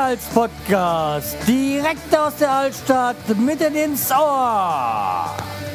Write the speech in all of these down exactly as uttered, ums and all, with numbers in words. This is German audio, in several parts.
Podcast, direkt aus der Altstadt, mitten ins Ohr.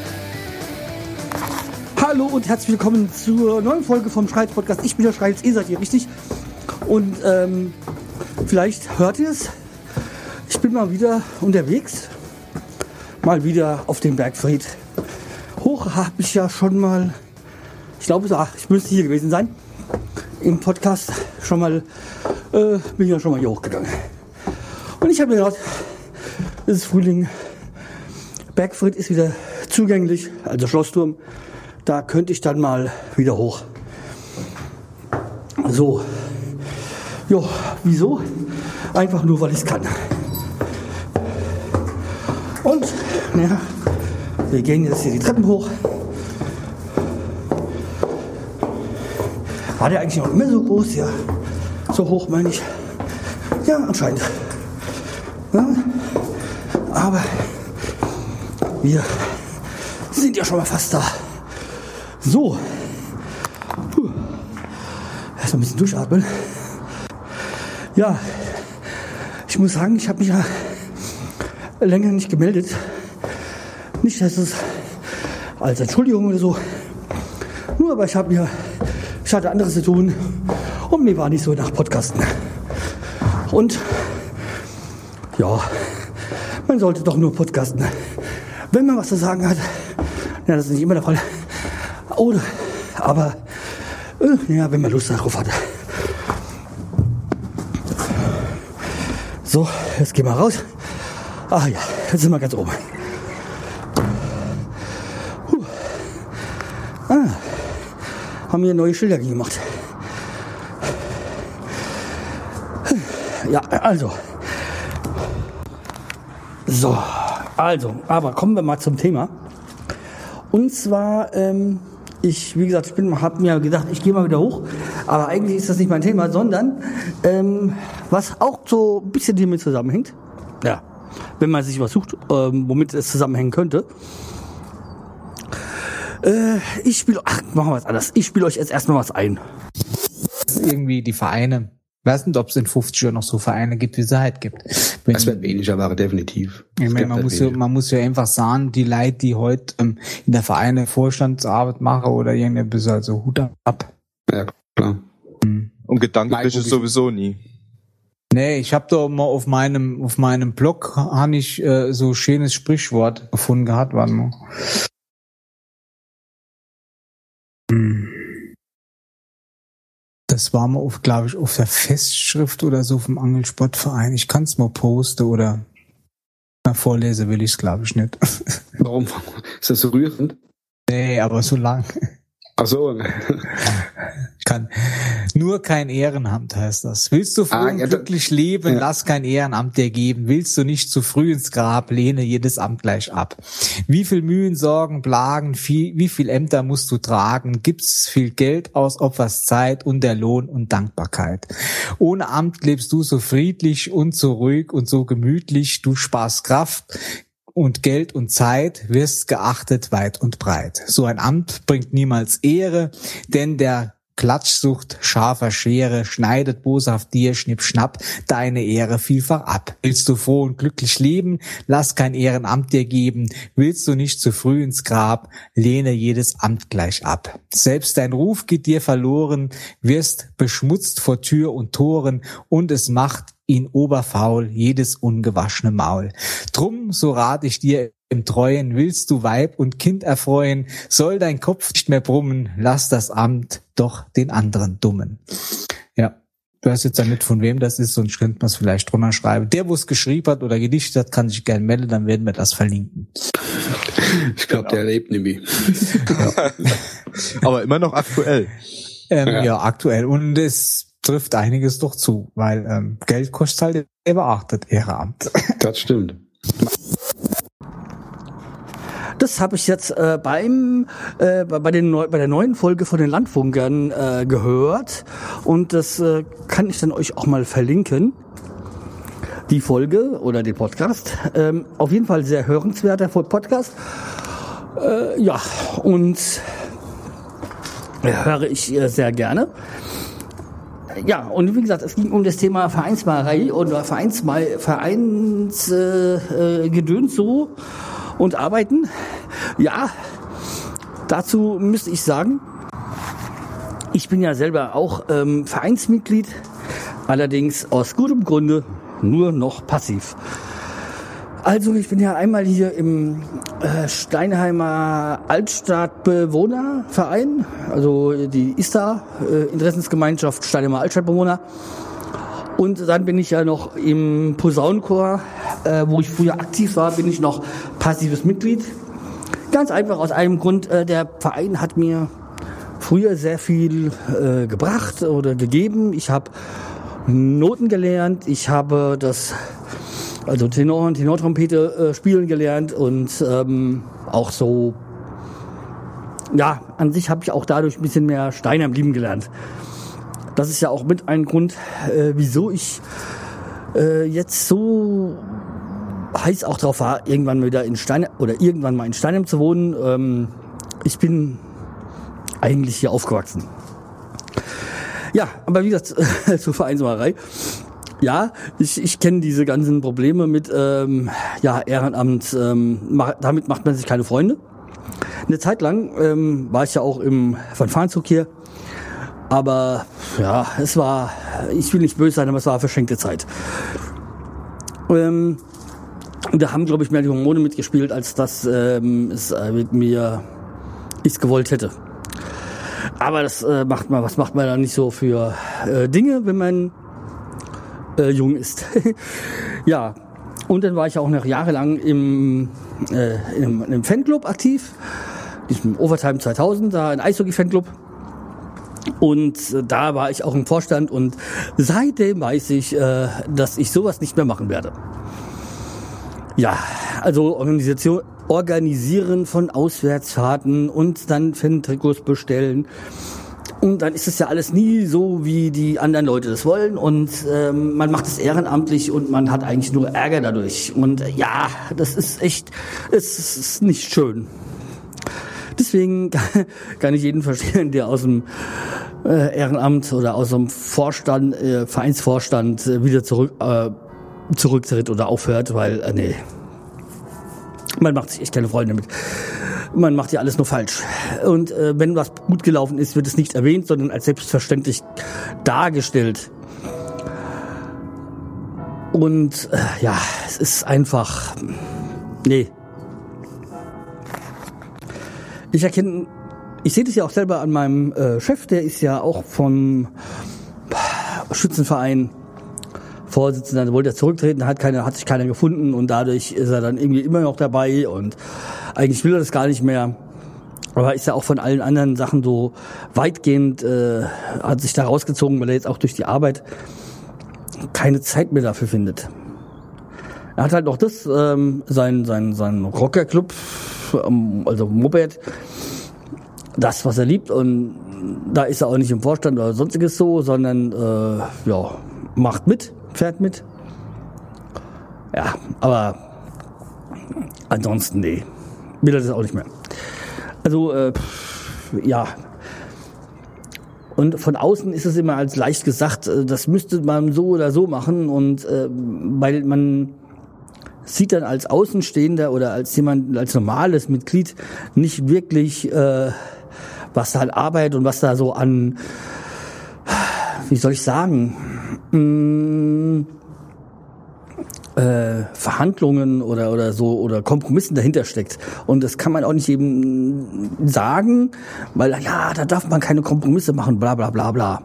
Hallo und herzlich willkommen zur neuen Folge vom Schreihals-Podcast. Ich bin der Schreihals, ihr seid hier richtig. Und ähm, vielleicht hört ihr es, ich bin mal wieder unterwegs, mal wieder auf dem Bergfried. Hoch habe ich ja schon mal, ich glaube, ich müsste hier gewesen sein, im Podcast schon mal, äh, bin ja schon mal hier hochgegangen. Und ich habe mir gedacht, es ist Frühling, Bergfried ist wieder zugänglich, also Schlossturm. Da könnte ich dann mal wieder hoch. So. Jo, wieso? Einfach nur, weil ich es kann. Und, naja, wir gehen jetzt hier die Treppen hoch. War der eigentlich noch immer so groß? Ja, so hoch meine ich. Ja, anscheinend. Ja, aber wir sind ja schon mal fast da. So, Puh. Erst mal ein bisschen durchatmen. Ja, ich muss sagen, ich habe mich ja länger nicht gemeldet. Nicht, dass es als Entschuldigung oder so. Nur, aber ich habe mir, ich hatte anderes zu tun und mir war nicht so nach Podcasten. Und ja, man sollte doch nur podcasten, wenn man was zu sagen hat. Ja, das ist nicht immer der Fall. Oder, aber, äh, ja, wenn man Lust darauf hat. So, jetzt gehen wir raus. Ach ja, jetzt sind wir ganz oben. Puh. Ah, haben hier neue Schilder gemacht. Ja, also. So, also, aber kommen wir mal zum Thema. Und zwar, ähm, ich, wie gesagt, ich bin, habe mir gedacht, ich gehe mal wieder hoch, aber eigentlich ist das nicht mein Thema, sondern ähm, was auch so ein bisschen damit zusammenhängt, ja, wenn man sich was sucht, ähm, womit es zusammenhängen könnte. Äh, ich spiele, ach, machen wir was anderes. Ich spiele euch jetzt erstmal was ein. Irgendwie die Vereine. Ich weiß nicht, ob es in fünfzig Jahren noch so Vereine gibt, wie es halt gibt. Wenn, es wird weniger, aber definitiv. Ich meine, man muss, ja, man muss ja einfach sagen, die Leute, die heute ähm, in der Vereine Vorstandsarbeit machen oder irgendetwas, also Hut ab. Ja, klar. Mhm. Und gedanklich ist sowieso nie. Nee, ich habe da mal auf meinem auf meinem Blog habe ich äh, so schönes Sprichwort gefunden gehabt, warte mal. Hm. Das war mal auf, glaube ich, auf der Festschrift oder so vom Angelsportverein. Ich kann es mal posten oder na, vorlesen will ich es, glaube ich, nicht. Warum? Ist das so rührend? Nee, aber so lang. Ach so. Ich kann nur kein Ehrenamt, heißt das. Willst du froh ah, und ja, glücklich leben, ja. lass kein Ehrenamt dir geben. Willst du nicht zu früh ins Grab, lehne jedes Amt gleich ab. Wie viel Mühen, Sorgen, Plagen, viel, wie viel Ämter musst du tragen? Gibt's viel Geld aus, opferst Zeit und der Lohn und Dankbarkeit. Ohne Amt lebst du so friedlich und so ruhig und so gemütlich. Du sparst Kraft und Geld und Zeit, wirst geachtet weit und breit. So ein Amt bringt niemals Ehre, denn der Klatschsucht scharfer Schere schneidet boshaft dir, schnipp, schnapp, deine Ehre vielfach ab. Willst du froh und glücklich leben, lass kein Ehrenamt dir geben. Willst du nicht zu früh ins Grab, lehne jedes Amt gleich ab. Selbst dein Ruf geht dir verloren, wirst beschmutzt vor Tür und Toren und es macht ihn oberfaul, jedes ungewaschene Maul. Drum, so rat ich dir im Treuen, willst du Weib und Kind erfreuen, soll dein Kopf nicht mehr brummen, lass das Amt doch den anderen Dummen. Ja, du weißt jetzt ja nicht, von wem das ist, sonst könnte man es vielleicht drunter schreiben. Der, wo es geschrieben hat oder gedichtet hat, kann sich gerne melden, dann werden wir das verlinken. Ich glaube, genau. Der lebt nämlich. Ja. Aber immer noch aktuell. Ähm, ja. ja, aktuell. Und es trifft einiges doch zu, weil ähm, Geld kostet halt, er beachtet Ehrenamt. Das stimmt. Das habe ich jetzt äh, beim äh, bei, den Neu- bei der neuen Folge von den Landfunkern äh, gehört und das äh, kann ich dann euch auch mal verlinken. Die Folge oder den Podcast. Ähm, auf jeden Fall sehr hörenswerter Podcast. Äh, ja, und höre ich äh, sehr gerne. ja, und wie gesagt, es ging um das Thema Vereinsmalerei oder Vereinsmal Vereins äh, äh, Gedöns so und Arbeiten. Ja, dazu müsste ich sagen, ich bin ja selber auch ähm, Vereinsmitglied, allerdings aus gutem Grunde nur noch passiv. Also ich bin ja einmal hier im äh, Steinheimer Altstadtbewohnerverein, also die I S T A, äh, Interessensgemeinschaft Steinheimer Altstadtbewohner. Und dann bin ich ja noch im Posaunenchor, äh, wo ich früher aktiv war, bin ich noch passives Mitglied. Ganz einfach aus einem Grund, äh, der Verein hat mir früher sehr viel äh, gebracht oder gegeben. Ich habe Noten gelernt, ich habe das, also Tenor und Tenortrompete äh, spielen gelernt und ähm, auch so, ja, an sich habe ich auch dadurch ein bisschen mehr Steinheim lieben gelernt. Das ist ja auch mit ein Grund, äh, wieso ich äh, jetzt so heiß auch drauf war, irgendwann mal wieder in Steinheim oder irgendwann mal in Steinheim zu wohnen. Ähm, ich bin eigentlich hier aufgewachsen. Ja, aber wie gesagt, zur Vereinsmalerei. Ja, ich, ich kenne diese ganzen Probleme mit ähm, ja, Ehrenamt. Ähm, mach, damit macht man sich keine Freunde. Eine Zeit lang ähm, war ich ja auch im Fanfarenzug hier. Aber ja, es war, ich will nicht böse sein, aber es war verschenkte Zeit. Ähm, da haben, glaube ich, mehr die Hormone mitgespielt, als dass ähm, es äh, mit mir ich gewollt hätte. Aber das äh, macht man, was macht man da nicht so für äh, Dinge, wenn man äh, jung ist. Ja, und dann war ich auch noch jahrelang im, äh, im, im Fanclub aktiv, diesem Overtime zweitausend, da ein Eishockey-Fanclub. Und äh, da war ich auch im Vorstand und seitdem weiß ich, äh, dass ich sowas nicht mehr machen werde. Ja, also Organisation, Organisieren von Auswärtsfahrten und dann Fan-Trikots bestellen. Und dann ist es ja alles nie so, wie die anderen Leute das wollen. Und ähm, man macht es ehrenamtlich und man hat eigentlich nur Ärger dadurch. Und äh, ja, das ist echt, es ist nicht schön. Deswegen kann ich jeden verstehen, der aus dem äh, Ehrenamt oder aus dem Vorstand, äh, Vereinsvorstand äh, wieder zurück, äh, zurücktritt oder aufhört, weil, äh, nee, man macht sich echt keine Freunde mit. Man macht ja alles nur falsch. Und äh, wenn was gut gelaufen ist, wird es nicht erwähnt, sondern als selbstverständlich dargestellt. Und äh, ja, es ist einfach, nee. Ich erkenne, ich sehe das ja auch selber an meinem äh, Chef, der ist ja auch vom Schützenverein Vorsitzender, wollte er zurücktreten, hat keine, hat sich keiner gefunden und dadurch ist er dann irgendwie immer noch dabei und eigentlich will er das gar nicht mehr. Aber ist ja auch von allen anderen Sachen so weitgehend, äh, hat sich da rausgezogen, weil er jetzt auch durch die Arbeit keine Zeit mehr dafür findet. Er hat halt noch das, ähm, sein, sein, sein Rockerclub, also Moped, das, was er liebt, und da ist er auch nicht im Vorstand oder sonstiges so, sondern äh, ja, macht mit, fährt mit. Ja, aber ansonsten, nee, will er das auch nicht mehr. Also, äh, ja. Und von außen ist es immer als leicht gesagt, das müsste man so oder so machen, und äh, weil man sieht dann als Außenstehender oder als jemand, als normales Mitglied nicht wirklich, äh, was da an Arbeit und was da so an, wie soll ich sagen, mh, äh, Verhandlungen oder oder so oder Kompromissen dahinter steckt. Und das kann man auch nicht eben sagen, weil ja, da darf man keine Kompromisse machen, bla bla bla bla.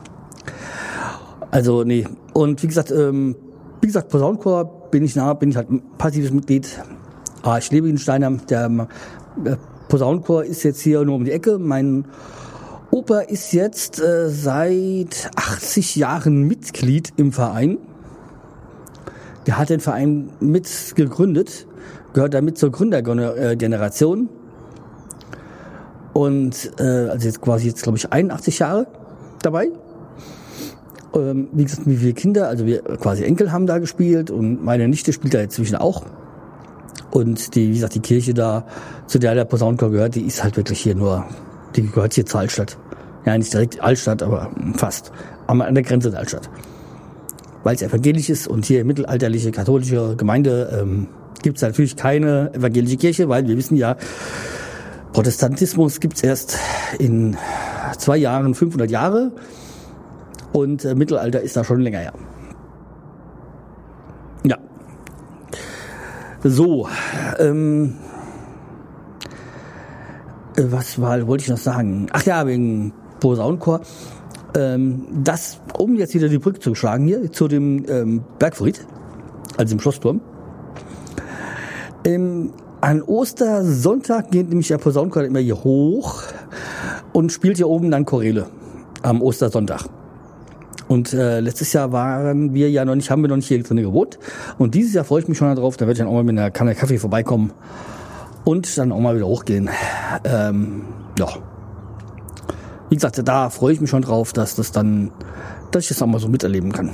Also nee. Und wie gesagt, ähm, wie gesagt, Posaunenchor bin ich nah, bin ich halt ein passives Mitglied. Ah, ich lebe in Steinheim. Der äh, Posaunenchor ist jetzt hier nur um die Ecke. Mein Opa ist jetzt äh, seit achtzig Jahren Mitglied im Verein. Der hat den Verein mit gegründet, gehört damit zur Gründergeneration. Und äh, also jetzt quasi jetzt, glaube ich, einundachtzig Jahre dabei. Ähm, wie gesagt, wie viele Kinder, also wir quasi Enkel haben da gespielt und meine Nichte spielt da inzwischen auch. Und die, wie gesagt, die Kirche da, zu der der Posaunenchor gehört, die ist halt wirklich hier nur, die gehört hier zur Altstadt. Ja, nicht direkt Altstadt, aber fast. an der Grenze der Altstadt. Weil es evangelisch ist und hier mittelalterliche katholische Gemeinde ähm, gibt es natürlich keine evangelische Kirche, weil wir wissen ja, Protestantismus gibt es erst in zwei Jahren fünfhundert Jahre und äh, Mittelalter ist da schon länger her. Ja. So, ähm, was war, wollte ich noch sagen? Ach ja, wegen Posaunenchor. Ähm, das, um jetzt wieder die Brücke zu schlagen hier zu dem ähm, Bergfried, also im Schlossturm. Ähm, an Ostersonntag geht nämlich der Posaunenchor immer hier hoch und spielt hier oben dann Choräle am Ostersonntag. Und äh, letztes Jahr waren wir ja noch nicht, haben wir noch nicht hier drin gewohnt. Und dieses Jahr freue ich mich schon darauf, da werde ich dann auch mal mit einer Kanne Kaffee vorbeikommen und dann auch mal wieder hochgehen. Ähm, ja. Wie gesagt, da freue ich mich schon drauf, dass das dann, dass ich das auch mal so miterleben kann.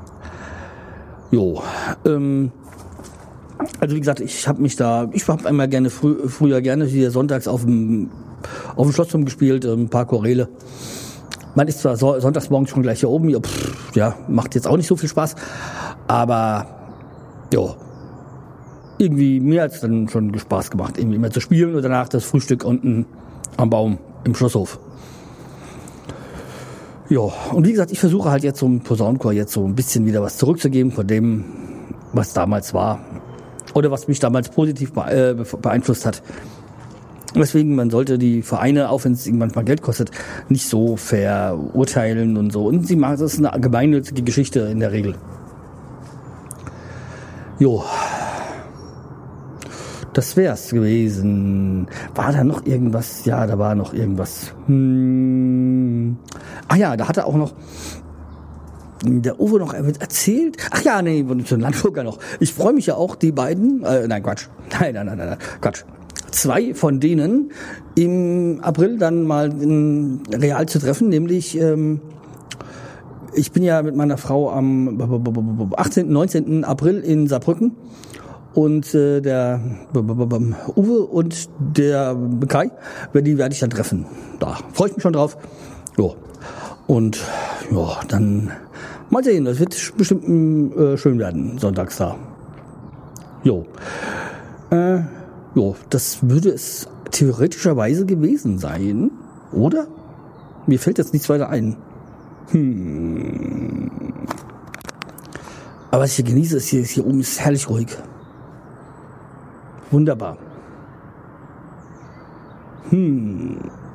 Jo. Ähm, also wie gesagt, ich habe mich da, ich habe einmal gerne frü- früher gerne hier sonntags auf dem auf dem Schlossturm gespielt, ein paar Choräle. Man ist zwar so, sonntags morgens schon gleich hier oben, ja, pff, ja, macht jetzt auch nicht so viel Spaß, aber ja, irgendwie mir hat's dann schon Spaß gemacht, irgendwie immer zu spielen und danach das Frühstück unten am Baum im Schlosshof. Ja, und wie gesagt, ich versuche halt jetzt so im Posaunenchor jetzt so ein bisschen wieder was zurückzugeben von dem, was damals war oder was mich damals positiv beeinflusst hat. Deswegen, man sollte die Vereine, auch wenn es irgendwann mal Geld kostet, nicht so verurteilen und so. Und sie machen, das ist eine gemeinnützige Geschichte in der Regel. Jo. Das wär's gewesen. War da noch irgendwas? Ja, da war noch irgendwas. Hm. Ah ja, da hat er auch noch der Uwe noch erzählt. Ach ja, nee, zu Landburger noch. Ich freue mich ja auch, die beiden, äh, nein, Quatsch. Nein, nein, nein, nein, Quatsch. Zwei von denen im April dann mal in real zu treffen, nämlich ähm, ich bin ja mit meiner Frau am achtzehnten, neunzehnten April in Saarbrücken und äh, der Uwe und der Kai, die werde ich dann treffen. Da freue ich mich schon drauf. Jo. Und ja, dann mal sehen, das wird bestimmt äh, schön werden, sonntags da. Jo. Äh, Jo, das würde es theoretischerweise gewesen sein, oder? Mir fällt jetzt nichts weiter ein. Hm. Aber was ich hier genieße, ist hier, hier oben ist herrlich ruhig. Wunderbar. Hm.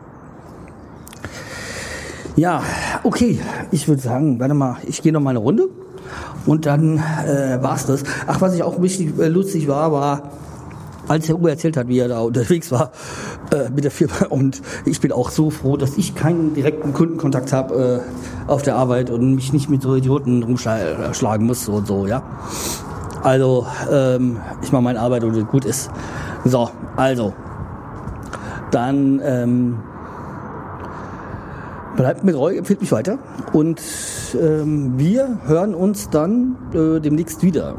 Ja, okay. Ich würde sagen, warte mal, ich gehe noch mal eine Runde und dann äh, war's das. Ach, was ich auch richtig äh, lustig war, war, als Herr Uwe erzählt hat, wie er da unterwegs war äh, mit der Firma. Und ich bin auch so froh, dass ich keinen direkten Kundenkontakt habe äh, auf der Arbeit und mich nicht mit so Idioten rumschlagen muss und so, ja. Also, ähm, ich mache meine Arbeit und gut ist. So, also, dann ähm, bleibt mir treu, empfiehlt mich weiter. Und ähm, wir hören uns dann äh, demnächst wieder.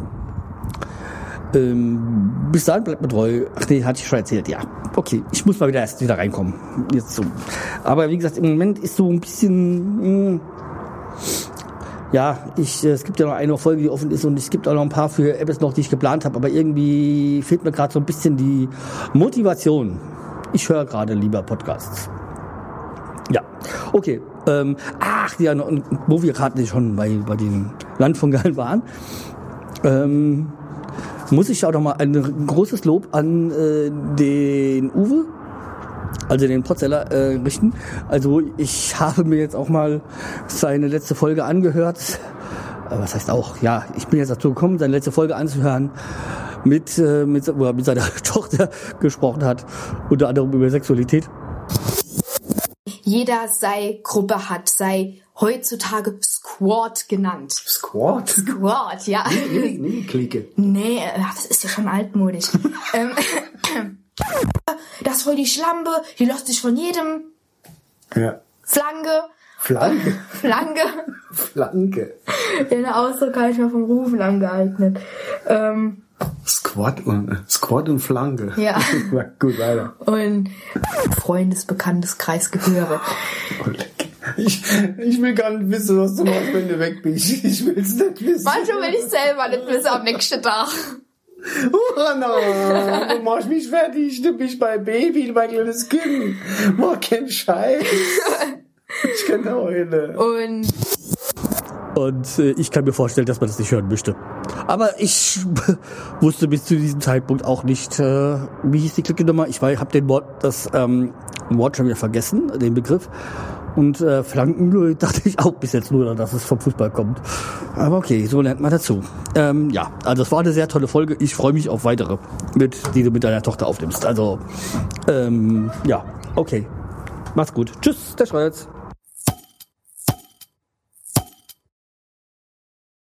Ähm, bis dahin bleibt mir treu. Ach nee, hatte ich schon erzählt, ja. Okay, ich muss mal wieder erst wieder reinkommen. Jetzt so. Aber wie gesagt, im Moment ist so ein bisschen, mh, ja, ich, es gibt ja noch eine Folge, die offen ist und es gibt auch noch ein paar für Apps noch, die ich geplant habe, aber irgendwie fehlt mir gerade so ein bisschen die Motivation. Ich höre gerade lieber Podcasts. Ja, okay. Ähm, ach, ja, wo wir gerade schon bei, bei dem Land von Gallen waren, ähm, muss ich auch noch mal ein großes Lob an äh, den Uwe, also den Potzeller, äh, richten. Also ich habe mir jetzt auch mal seine letzte Folge angehört. Äh, was heißt auch? Ja, ich bin jetzt dazu gekommen, seine letzte Folge anzuhören, mit, äh, mit, wo er mit seiner Tochter gesprochen hat, unter anderem über Sexualität. Jeder sei Gruppe hat, sei heutzutage Squad genannt. Squad? Squad, ja. Nee, nee, nee, Clique. Nee, ach, das ist ja schon altmodisch. ähm, das ist voll die Schlampe, die lässt sich von jedem. Ja. Flanke. Flanke? Flanke. Flanke. Ja, der Ausdruck habe ich mal vom Rufen angeeignet. Ähm, Squad und, Squad und Flanke. Ja. Gut, weiter. Und Freundes-, Bekannteskreis gehöre. Ich, ich will gar nicht wissen, was du machst, wenn du weg bist. Ich will's nicht wissen. Manchmal will ich selber nicht wissen am nächsten Tag. Oh, Hanna, du machst mich fertig. Du bist mein Baby, mein kleines Kind. Mach keinen Scheiß. Ich kann heulen. Und Und äh, ich kann mir vorstellen, dass man das nicht hören möchte. Aber ich wusste bis zu diesem Zeitpunkt auch nicht, äh, wie hieß die Clique-Nummer. Ich habe den Wort, das ähm, Wort schon wieder vergessen, den Begriff. Und äh, Flanken dachte ich auch bis jetzt nur, dass es vom Fußball kommt. Aber okay, so lernt man dazu. Ähm, ja, also es war eine sehr tolle Folge. Ich freue mich auf weitere, mit, die du mit deiner Tochter aufnimmst. Also, ähm, ja, okay. Mach's gut. Tschüss, der Schreuz.